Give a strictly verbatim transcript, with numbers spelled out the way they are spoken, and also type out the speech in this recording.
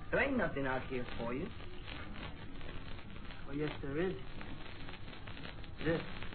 There ain't nothing out here for you. Oh, yes, there is. This.